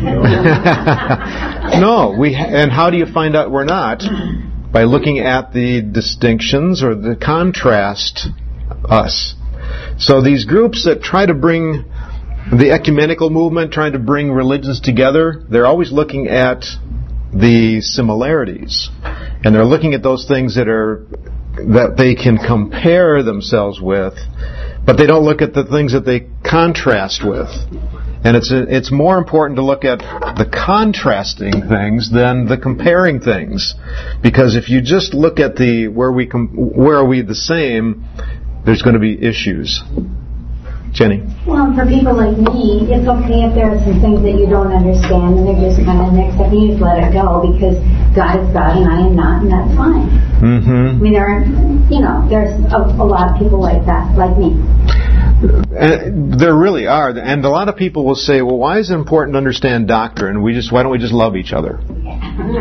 S1: No. And how do you find out we're not? By looking at the distinctions or the contrast us. So these groups that try to bring the ecumenical movement, trying to bring religions together, they're always looking at the similarities. And they're looking at those things that they can compare themselves with, but they don't look at the things that they contrast with. And it's more important to look at the contrasting things than the comparing things, because if you just look at where are we the same, there's going to be issues. Jenny?
S2: Well, for people like me, it's okay if there are some things that you don't understand and they're just kind of next up, you just let it go because God is God and I am not, and that's fine. Mm-hmm. I mean, there's a lot of people like that, like me.
S1: There really are, and a lot of people will say, "Well, why is it important to understand doctrine? Why don't we just love each other?"
S2: Okay,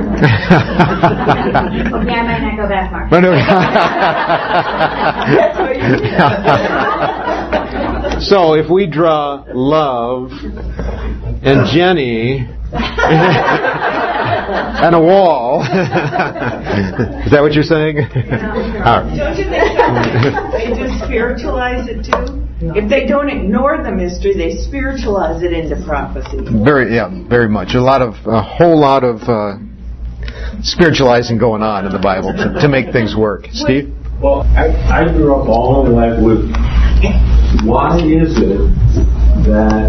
S2: I might not go that far.
S1: So if we draw love and Jenny and a wall, is that what you're saying?
S6: Don't you think they just spiritualize it too? If they don't ignore the mystery, they spiritualize it into prophecy.
S1: Very much. A whole lot of spiritualizing going on in the Bible to make things work. Steve?
S5: Well, I grew up all in life with, why is it that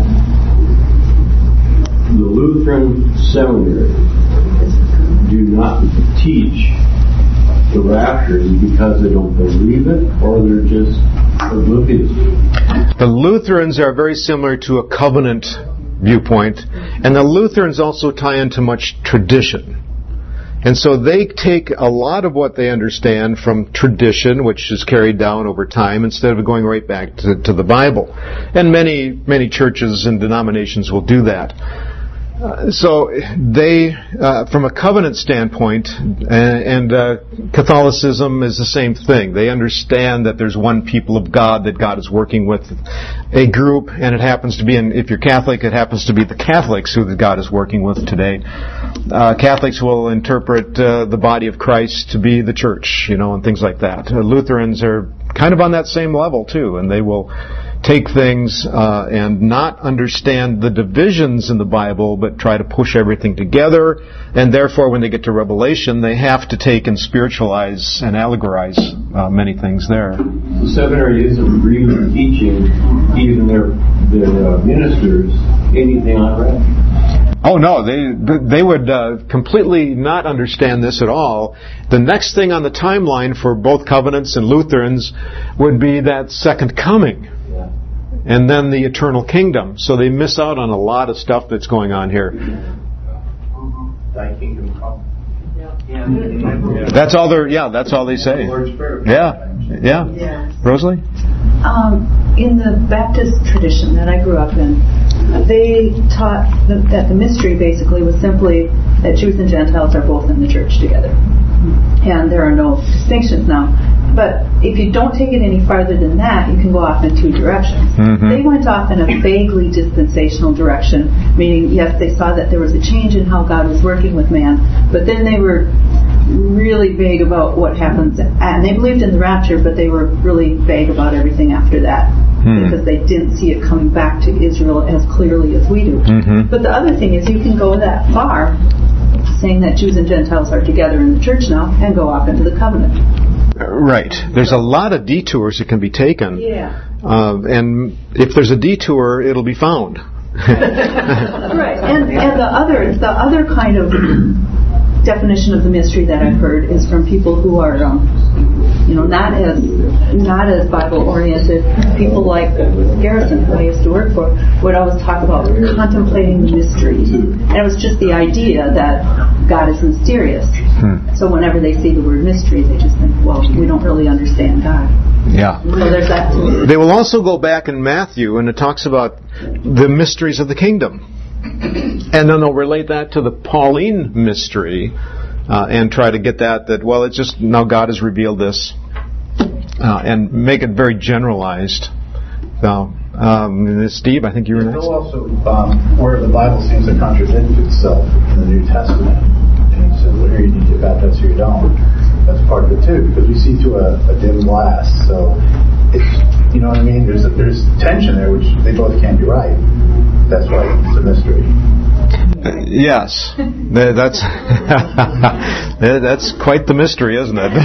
S5: the Lutheran seminary do not teach the rapture? Because they don't believe it, or they're just oblivious?
S1: The Lutherans are very similar to a covenant viewpoint, and the Lutherans also tie into much tradition. And so they take a lot of what they understand from tradition, which is carried down over time, instead of going right back to the Bible. And many churches and denominations will do that. So they, from a covenant standpoint, and Catholicism is the same thing. They understand that there's one people of God, that God is working with a group, and it happens to be, if you're Catholic, it happens to be the Catholics who God is working with today. Catholics will interpret the body of Christ to be the church, and things like that. Lutherans are kind of on that same level too, and they will take things and not understand the divisions in the Bible, but try to push everything together. And therefore, when they get to Revelation, they have to take and spiritualize and allegorize many things there.
S5: The seminary isn't really teaching even their ministers anything on rapture.
S1: Oh no, they would completely not understand this at all. The next thing on the timeline for both Covenants and Lutherans would be that second coming. And then the eternal kingdom. So they miss out on a lot of stuff that's going on here.
S7: Thy kingdom come.
S1: That's all they say. Yeah. Rosalie?
S11: In the Baptist tradition that I grew up in, they taught that the mystery basically was simply that Jews and Gentiles are both in the church together. And there are no distinctions now. But if you don't take it any farther than that, you can go off in two directions. Mm-hmm. They went off in a vaguely dispensational direction, meaning, yes, they saw that there was a change in how God was working with man, but then they were really vague about what happens. And they believed in the rapture, but they were really vague about everything after that because they didn't see it coming back to Israel as clearly as we do. But the other thing is you can go that far saying that Jews and Gentiles are together in the church now and go off into the covenant.
S1: Right. There's a lot of detours that can be taken.
S11: Yeah.
S1: And if there's a detour, it'll be found.
S11: Right. And the other kind of definition of the mystery that I've heard is from people who are not as Bible oriented. People like Garrison, who I used to work for, would always talk about contemplating the mysteries, and it was just the idea that God is mysterious. So whenever they see the word mystery, they just think, well, we don't really understand God.
S1: Yeah.
S11: So there's that too.
S1: They will also go back in Matthew, and it talks about the mysteries of the kingdom. And then they'll relate that to the Pauline mystery and try to get that well, it's just now God has revealed this and make it very generalized. Now, Steve, I think you were next.
S7: There's also where the Bible seems to contradict itself in the New Testament. And it says, well, here you need to get baptized, here you don't. That's part of it too, because we see through a dim glass. So it's, you know what I mean? There's tension there, which they both can't be right. That's why it's a mystery.
S1: Yes, that's quite the mystery, isn't it?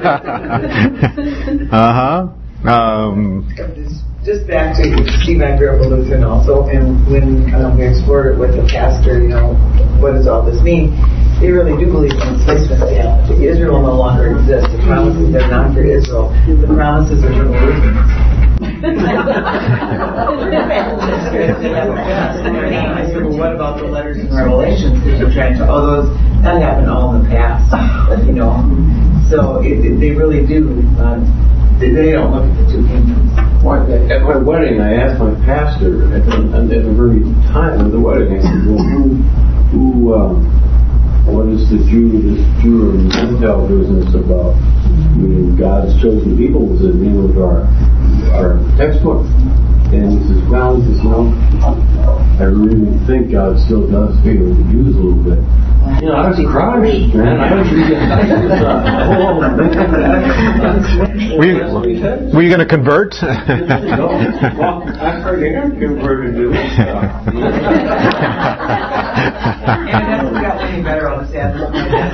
S6: Just back to Steve, I grew up a Lutheran also, and when we explored it with the pastor, what does all this mean? They really do believe in enslavement. Israel no longer exists. The promises are not for Israel. The promises are for the Lutherans. I said, well, what about the letters and Revelations? That happened all in the past, So they really do. They don't look at the two kingdoms.
S5: At my wedding, I asked my pastor at the very time of the wedding. I said, "Well, what is this Jew and Gentile business about? I mean, God's chosen people was the name of our textbook." And he says, "No, I really think God still does favor the Jews a little bit." I was crushed, man. I was
S1: Were you going to convert?
S5: No, I already am converted to this stuff.
S6: And we got any better on the Sabbath.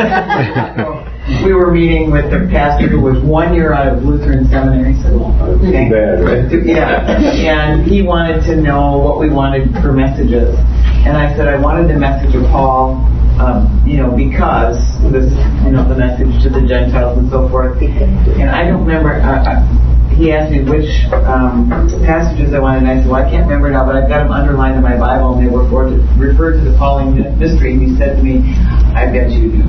S6: We were meeting with the pastor who was 1 year out of Lutheran seminary.
S5: Okay. Bad, right?
S6: Yeah, and he wanted to know what we wanted for messages. And I said I wanted the message of Paul, because this, the message to the Gentiles and so forth. And I don't remember. He asked me which passages I wanted, and I said, well, I can't remember now, but I've got them underlined in my Bible, and they were referred to the Pauline mystery. And he said to me, "I bet you do."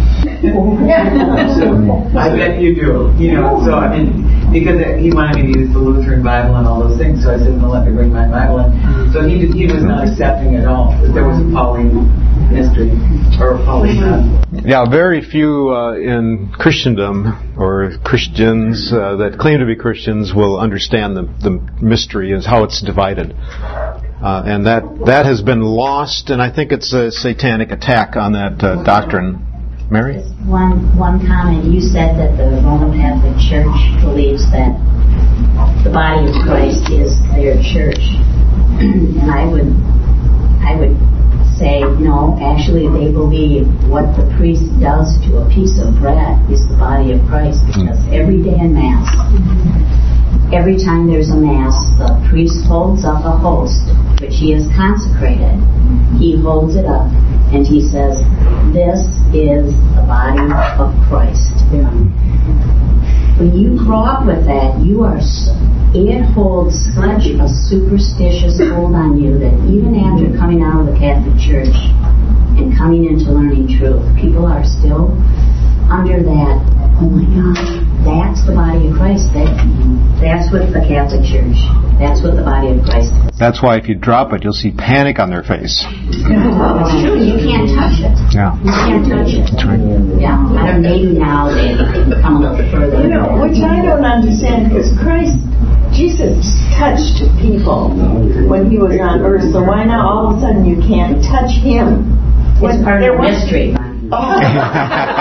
S6: So, I bet you do. So I mean, because he wanted me to use the Lutheran Bible and all those things, so I said, "No, let me bring my Bible in." So he was not accepting at all that there was a Pauline mystery or a Pauline.
S1: Yeah, very few in Christendom or Christians that claim to be Christians will understand the mystery as how it's divided. And that has been lost, and I think it's a satanic attack on that doctrine. Mary?
S2: One comment. You said that the Roman Catholic Church believes that the body of Christ is their church. And I would say, no, actually they believe what the priest does to a piece of bread is the body of Christ, because every day in Mass, every time there's a Mass, the priest holds up a host which he has consecrated. He holds it up and he says, "This is the body of Christ." When you grow up with that, it holds such a superstitious hold on you that even after coming out of the Catholic Church and coming into learning truth, people are still under that, oh my God, that's the body of Christ. That's what the Catholic Church, that's what the body of Christ is.
S1: That's why if you drop it, you'll see panic on their face.
S2: It's true, you can't touch it.
S1: Yeah.
S2: You can't touch it.
S1: That's right.
S2: Yeah, maybe now they can come a little further.
S6: Which I don't understand, because Jesus touched people when he was on earth, so why now all of a sudden you can't touch him?
S2: It's part of the mystery.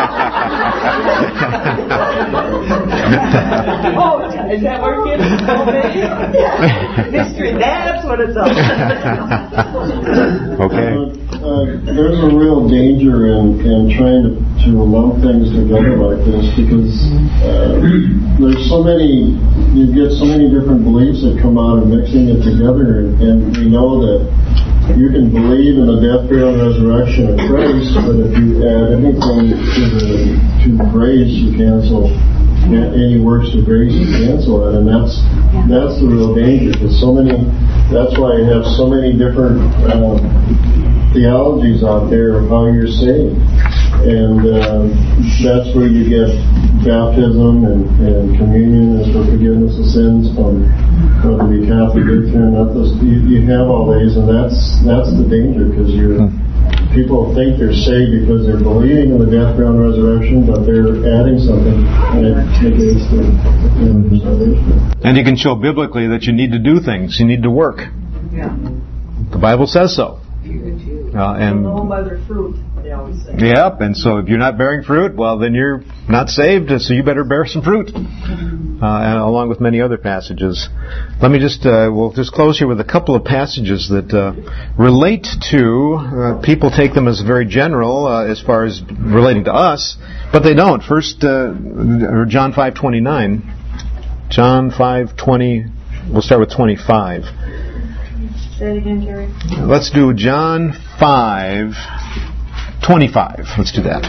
S6: Oh, is that working? Mystery, that's what it's all about.
S1: Okay.
S3: There's a real danger in trying to lump things together like this, because there's so many, you get so many different beliefs that come out of mixing it together, and we know that you can believe in the death, burial, and resurrection of Christ, but if you add anything to grace, you cancel any works of grace, you cancel it, and that's the real danger. Because that's why you have so many different theologies out there of how you're saved, and that's where you get baptism and communion as for forgiveness of sins from whether it be Catholic, Lutheran, Methodist. You have all these, and that's the danger, because people think they're saved because they're believing in the death, burial, and resurrection, but they're adding something, and it negates their salvation.
S1: And you can show biblically that you need to do things. You need to work.
S6: Yeah.
S1: The Bible says so.
S6: And know by their fruit, they always say.
S1: Yep, and so if you're not bearing fruit, well, then you're not saved, so you better bear some fruit, and along with many other passages. Let me we'll just close here with a couple of passages that relate to, people take them as very general as far as relating to us, but they don't. First, John 5:29. John 5:20, we'll start with 25.
S11: Say it again, Gary.
S1: Let's do John 5:25. Let's do that.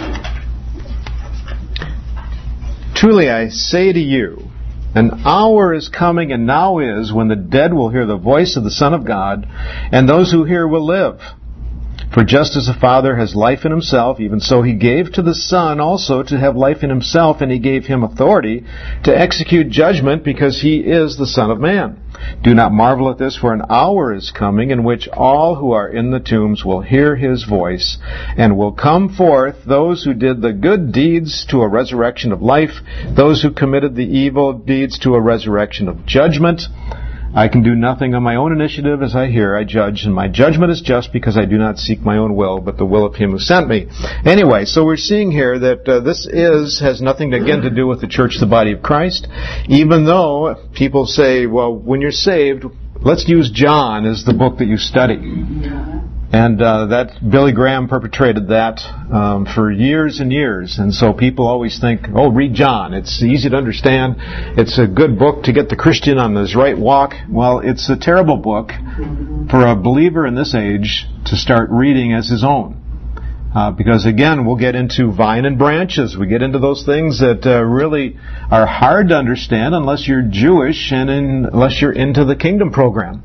S1: Truly I say to you, an hour is coming, and now is, when the dead will hear the voice of the Son of God, and those who hear will live. For just as the Father has life in himself, even so he gave to the Son also to have life in himself, and he gave him authority to execute judgment, because he is the Son of Man. Do not marvel at this, for an hour is coming in which all who are in the tombs will hear his voice, and will come forth, those who did the good deeds to a resurrection of life, those who committed the evil deeds to a resurrection of judgment. I can do nothing on my own initiative. As I hear, I judge, and my judgment is just, because I do not seek my own will, but the will of him who sent me. Anyway, so we're seeing here that this has nothing, again, to do with the church, the body of Christ, even though people say, well, when you're saved, let's use John as the book that you study. And that Billy Graham perpetrated that for years and years. And so people always think, oh, read John. It's easy to understand. It's a good book to get the Christian on his right walk. Well, it's a terrible book for a believer in this age to start reading as his own. Because, again, we'll get into vine and branches. We get into those things that really are hard to understand unless you're Jewish and unless you're into the kingdom program.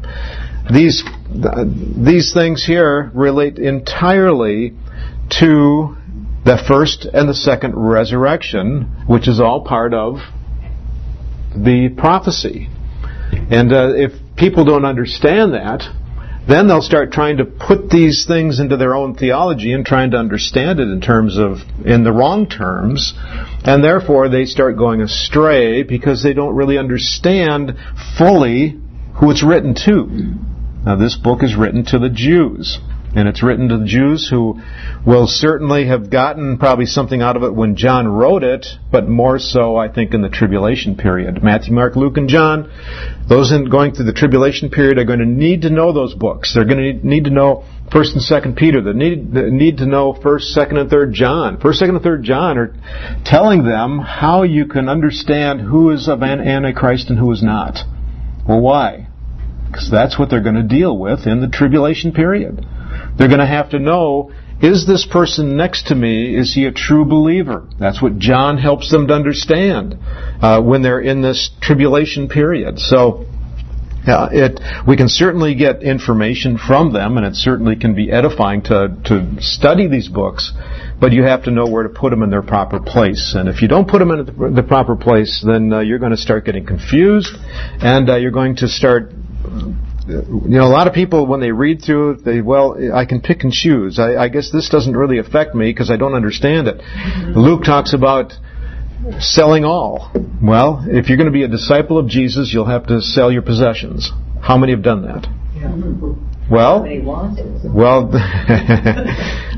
S1: These things here relate entirely to the first and the second resurrection, which is all part of the prophecy. And if people don't understand that, then they'll start trying to put these things into their own theology and trying to understand it in the wrong terms, and therefore they start going astray because they don't really understand fully who it's written to. Now, this book is written to the Jews, and it's written to the Jews who will certainly have gotten probably something out of it when John wrote it, but more so, I think, in the tribulation period. Matthew, Mark, Luke, and John, those going through the tribulation period are going to need to know those books. They're going to need to know 1st and 2nd Peter. They need to know 1st, 2nd, and 3rd John. 1st, 2nd, and 3rd John are telling them how you can understand who is of an Antichrist and who is not. Well, why? Because that's what they're going to deal with in the tribulation period. They're going to have to know, is this person next to me, is he a true believer? That's what John helps them to understand when they're in this tribulation period. So we can certainly get information from them, and it certainly can be edifying to study these books, but you have to know where to put them in their proper place. And if you don't put them in the proper place, then you're going to start getting confused, and you're going to start... a lot of people, when they read through it, I can pick and choose. I guess this doesn't really affect me because I don't understand it. Luke talks about selling all. Well, if you're going to be a disciple of Jesus, you'll have to sell your possessions. How many have done that?
S6: Yeah.
S1: Well,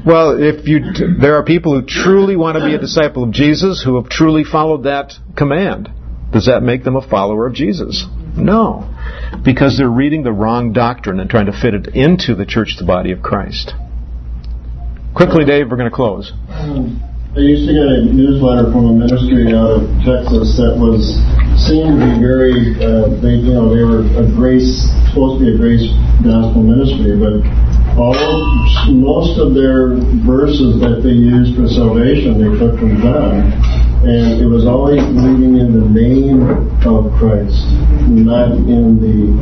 S1: Well, there are people who truly want to be a disciple of Jesus, who have truly followed that command. Does that make them a follower of Jesus? No. Because they're reading the wrong doctrine and trying to fit it into the church, the body of Christ. Quickly, Dave, we're going to close.
S3: I used to get a newsletter from a ministry out of Texas that seemed to be very, they were supposed to be a grace gospel ministry, but most of their verses that they used for salvation they took from John, and it was always believing in the name of Christ, not in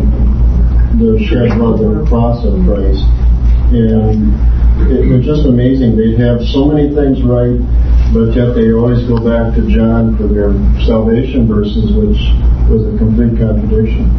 S3: the shed blood and the cross of Christ. And it was just amazing. They'd have so many things right, but yet they always go back to John for their salvation verses, which was a complete contradiction.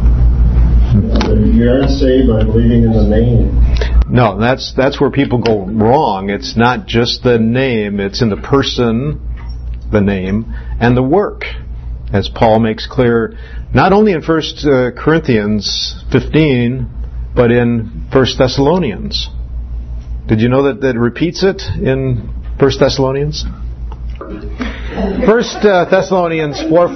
S3: You aren't saved by believing in the name.
S1: No, that's where people go wrong. It's not just the name, it's in the person, the name, and the work. As Paul makes clear, not only in 1 Corinthians 15, but in 1 Thessalonians. Did you know that it repeats it in 1 Thessalonians? 1 Thessalonians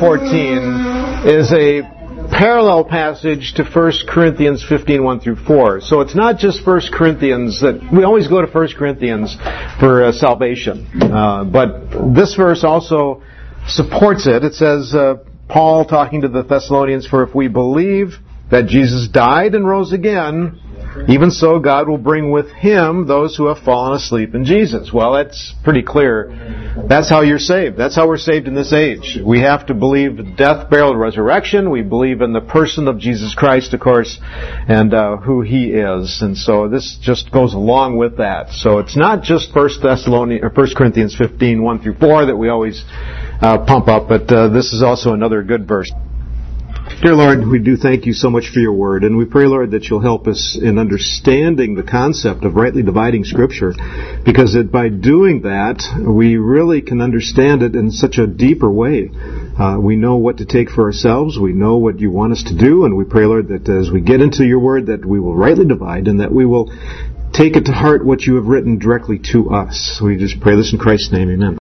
S1: 4:14 is a parallel passage to 1 Corinthians 15:1 through 4. So it's not just 1 Corinthians that we always go to 1 Corinthians for salvation. But this verse also supports it. It says, Paul talking to the Thessalonians, "For if we believe that Jesus died and rose again, even so God will bring with Him those who have fallen asleep in Jesus." Well, that's pretty clear. That's how you're saved. That's how we're saved in this age. We have to believe death, burial, and resurrection. We believe in the person of Jesus Christ, of course, and who He is. And so this just goes along with that. So it's not just 1 Corinthians 15:1 through 4 that we always pump up, but this is also another good verse. Dear Lord, we do thank You so much for Your Word, and we pray, Lord, that You'll help us in understanding the concept of rightly dividing Scripture, because by doing that, we really can understand it in such a deeper way. We know what to take for ourselves, we know what You want us to do, and we pray, Lord, that as we get into Your Word, that we will rightly divide, and that we will take it to heart what You have written directly to us. We just pray this in Christ's name, amen.